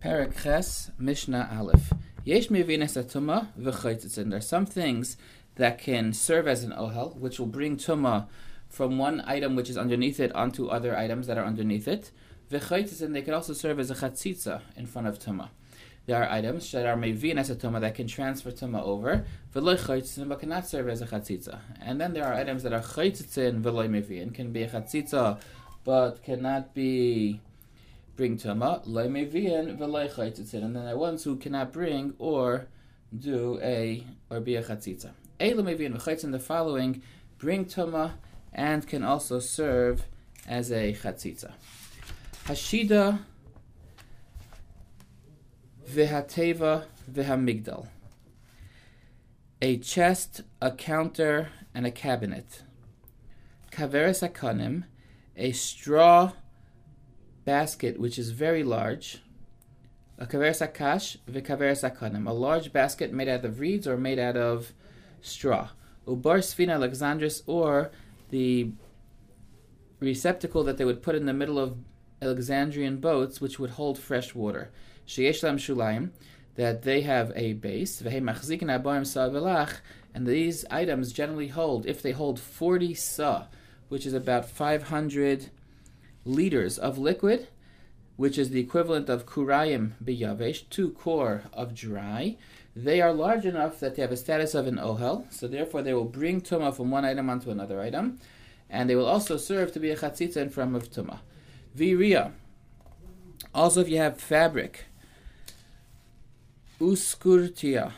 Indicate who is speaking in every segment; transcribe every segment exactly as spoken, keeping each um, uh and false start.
Speaker 1: Perek Ches, Mishnah Aleph. Yesh mevinas atuma v'chaytzitzin. There are some things that can serve as an ohel, which will bring tuma from one item which is underneath it onto other items that are underneath it. V'chaytzitzin, they can also serve as a chatzitza in front of tuma. There are items that are mevinas atuma that can transfer tuma over, v'loy chaytzitzin, but cannot serve as a chatzitza. And then there are items that are chaytzitzin v'loy mevin, can be a chatzitza, but cannot be bring tuma, loy mevian v'loy chaytzitzin, and then there are ones who cannot bring or do a or be a chatzitza. Eila mevian v'chaytzitzin, the following bring tuma and can also serve as a chatzitza. Hashida v'hateva v'hamigdal. A chest, a counter, and a cabinet. Kaveres akanim, a straw basket which is very large. A kaveres akash v'kaveres akanim, a large basket made out of reeds or made out of straw. Ubar sfina Alexandris, or the receptacle that they would put in the middle of Alexandrian boats which would hold fresh water. Sheyesh lam shulayim, that they have a base. V'hei machzikin abayim sa v'lach, and these items generally hold, if they hold forty sa, which is about five hundred liters of liquid, which is the equivalent of kurayim biyavesh, two core of dry. They are large enough that they have a status of an ohel, so therefore they will bring tumah from one item onto another item, and they will also serve to be a chatzitza in front of tumah. Viriya. Also, if you have fabric, uskurtia,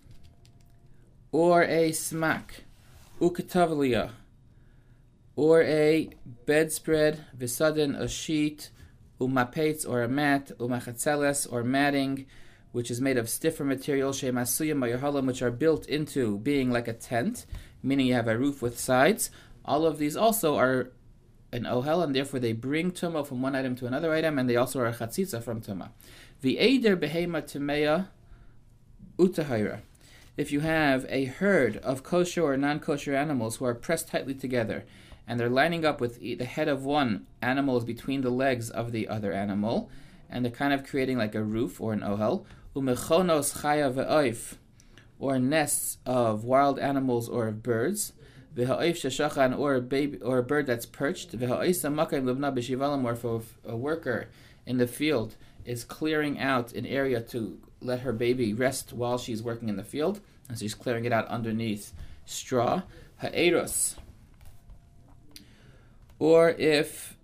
Speaker 1: or a smak, uketavliya, or a bedspread, visadin, a sheet, umapetz, or a mat, umachatzeles, or matting, which is made of stiffer material, shemasuyim mayahalim, which are built into being like a tent, meaning you have a roof with sides. All of these also are an ohel, and therefore they bring tumah from one item to another item, and they also are a chatzitza from tumah. V'eder behema tumeya utahira. If you have a herd of kosher or non-kosher animals who are pressed tightly together, and they're lining up with the head of one animal is between the legs of the other animal, and they're kind of creating like a roof or an ohel, umechonos chaya ve'oif, or nests of wild animals or of birds, v'ha'oif sheshachan, or a baby or a bird that's perched, v'ha'oisa makayim livna b'shivalim, or if a worker in the field is clearing out an area to let her baby rest while she's working in the field, and so she's clearing it out underneath straw. Ha'eros, or if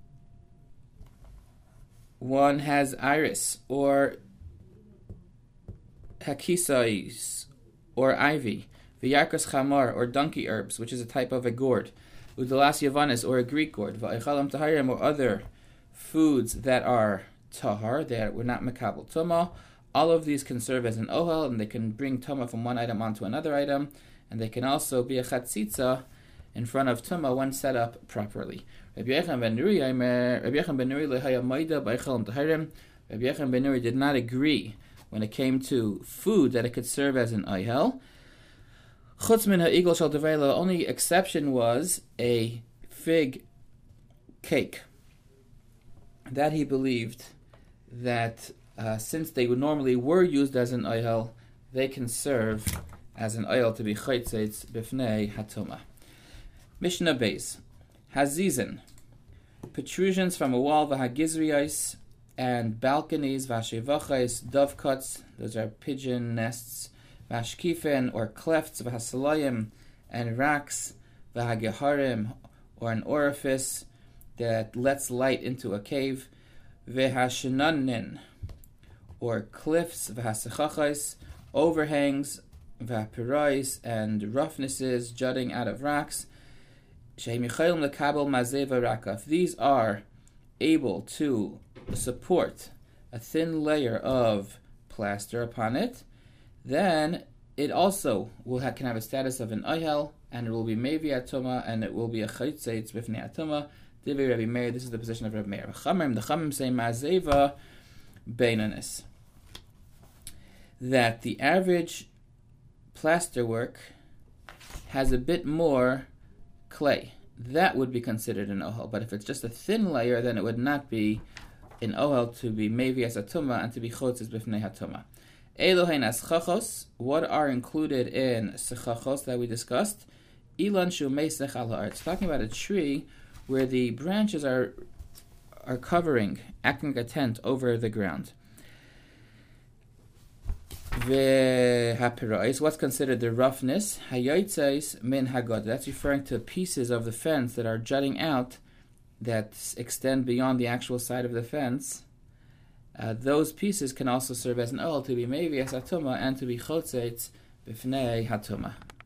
Speaker 1: one has iris, or hakisais, or ivy, v'yarkos chamar, or donkey herbs, which is a type of a gourd, udalas yavanis, or a Greek gourd, v'aichalam taharim, or other foods that are tahar, that were not mekabel tumah. All of these can serve as an ohel, and they can bring tumah from one item onto another item, and they can also be a chatzitza in front of tumah when set up properly. Rabbi Yechon ben Nuri Rabbi Yechon ben Nuri did not agree when it came to food that it could serve as an ohel. Chutz min ha'igol shel devela, only exception was a fig cake. That he believed that uh, since they would normally were used as an ohel, they can serve as an ohel to be chaytzeitz b'fnei hatuma. Mishnah Beis. Hazizin, protrusions from a wall, v'hagizriyos, and balconies, v'hashevachos, dovecots, those are pigeon nests, v'hashkifen, or clefts, v'hasalayim, and racks, v'hageharim, or an orifice that lets light into a cave, v'hashenanin, or cliffs, v'hasechachos, overhangs, v'hapirais, and roughnesses jutting out of rocks. If these are able to support a thin layer of plaster upon it, then it also will have, can have a status of an ohel, and it will be mevi atuma, and it will be a chaytzeitz b'fnei atuma. Divrei Rabbi Meir, this is the position of Rabbi Meir. The Chamim say mazeva beinanis, that the average plasterwork has a bit more clay. That would be considered an ohel. But if it's just a thin layer, then it would not be in ohel to be mevi as atuma and to be chotzes b'fnei hatuma. Elohein as chachos, what are included in sechachos that we discussed? Ilan shu meisech al ha'aretz. Talking about a tree where the branches are are covering, acting like a tent over the ground. Ve'hapirais, what's considered the roughness? Hayotzais min hagod. That's referring to pieces of the fence that are jutting out, that extend beyond the actual side of the fence. Uh, those pieces can also serve as an oil to be maybe as hatuma and to be chotzetz b'fnei hatuma.